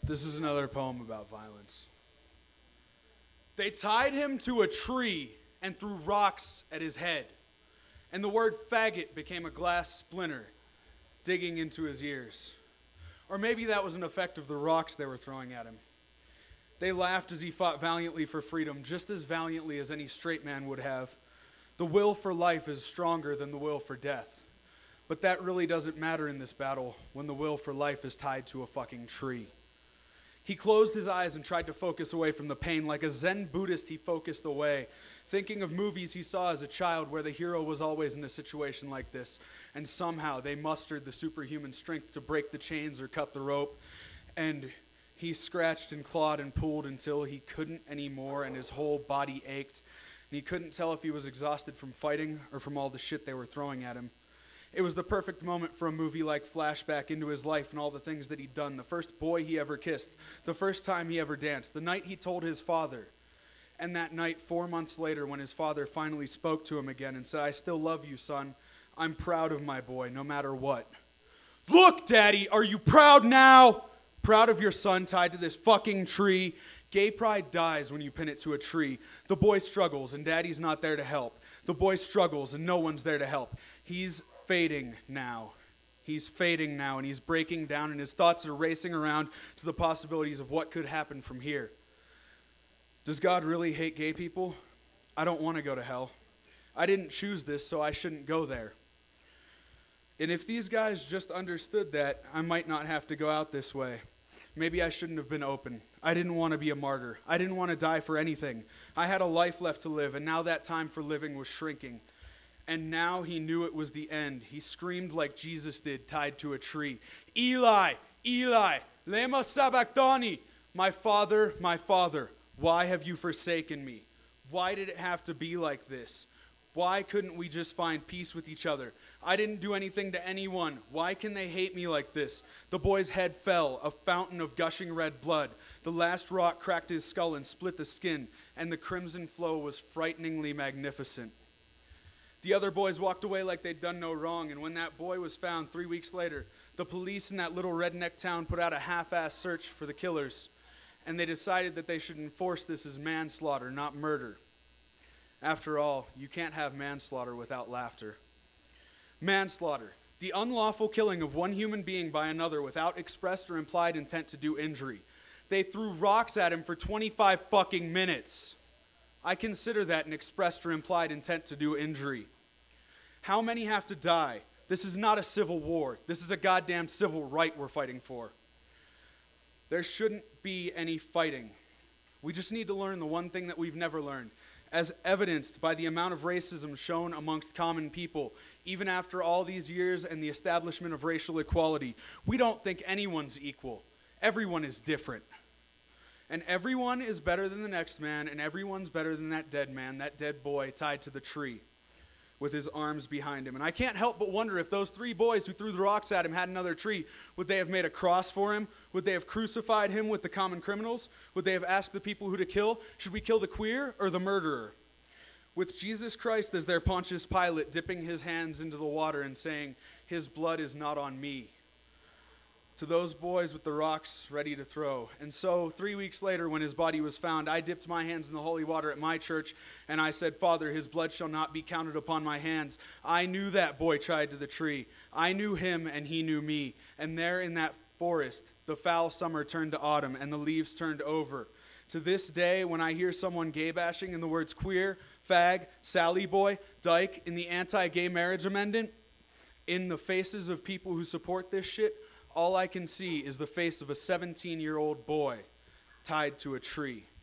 This is another poem about violence. They tied him to a tree and threw rocks at his head, and the word faggot became a glass splinter digging into his ears. Or maybe that was an effect of the rocks they were throwing at him. They laughed as he fought valiantly for freedom, just as valiantly as any straight man would have. The will for life is stronger than the will for death. But that really doesn't matter in this battle when the will for life is tied to a fucking tree. He closed his eyes and tried to focus away from the pain. Like a Zen Buddhist, he focused away, thinking of movies he saw as a child where the hero was always in a situation like this, and somehow they mustered the superhuman strength to break the chains or cut the rope, and he scratched and clawed and pulled until he couldn't anymore, and his whole body ached, and he couldn't tell if he was exhausted from fighting or from all the shit they were throwing at him. It was the perfect moment for a movie like flashback into his life and all the things that he'd done. The first boy he ever kissed, the first time he ever danced, the night he told his father. And that night, 4 months later, when his father finally spoke to him again and said, "I still love you, son. I'm proud of my boy, no matter what." Look, Daddy, are you proud now? Proud of your son tied to this fucking tree? Gay pride dies when you pin it to a tree. The boy struggles and Daddy's not there to help. The boy struggles and no one's there to help. He's fading now. He's fading now, and he's breaking down, and his thoughts are racing around to the possibilities of what could happen from here. Does God really hate gay people? I don't want to go to hell. I didn't choose this, so I shouldn't go there. And if these guys just understood that, I might not have to go out this way. Maybe I shouldn't have been open. I didn't want to be a martyr. I didn't want to die for anything. I had a life left to live, and now that time for living was shrinking. And now he knew it was the end. He screamed like Jesus did, tied to a tree. Eli, Eli, lema sabachthani. My father, why have you forsaken me? Why did it have to be like this? Why couldn't we just find peace with each other? I didn't do anything to anyone. Why can they hate me like this? The boy's head fell, a fountain of gushing red blood. The last rock cracked his skull and split the skin, and the crimson flow was frighteningly magnificent. The other boys walked away like they'd done no wrong, and when that boy was found 3 weeks later, the police in that little redneck town put out a half-assed search for the killers, and they decided that they should enforce this as manslaughter, not murder. After all, you can't have manslaughter without laughter. Manslaughter, the unlawful killing of one human being by another without expressed or implied intent to do injury. They threw rocks at him for 25 fucking minutes. I consider that an expressed or implied intent to do injury. How many have to die? This is not a civil war. This is a goddamn civil right we're fighting for. There shouldn't be any fighting. We just need to learn the one thing that we've never learned, as evidenced by the amount of racism shown amongst common people, even after all these years and the establishment of racial equality. We don't think anyone's equal. Everyone is different. And everyone is better than the next man, and everyone's better than that dead man, that dead boy tied to the tree with his arms behind him. And I can't help but wonder if those 3 boys who threw the rocks at him had another tree, would they have made a cross for him? Would they have crucified him with the common criminals? Would they have asked the people who to kill? Should we kill the queer or the murderer? With Jesus Christ as their Pontius Pilate dipping his hands into the water and saying, "His blood is not on me," to those boys with the rocks ready to throw. And so 3 weeks later, when his body was found, I dipped my hands in the holy water at my church, and I said, "Father, his blood shall not be counted upon my hands." I knew that boy tied to the tree. I knew him, and he knew me. And there in that forest, the foul summer turned to autumn, and the leaves turned over. To this day, when I hear someone gay bashing in the words queer, fag, Sally boy, dyke in the anti-gay marriage amendment, in the faces of people who support this shit, all I can see is the face of a 17-year-old boy tied to a tree.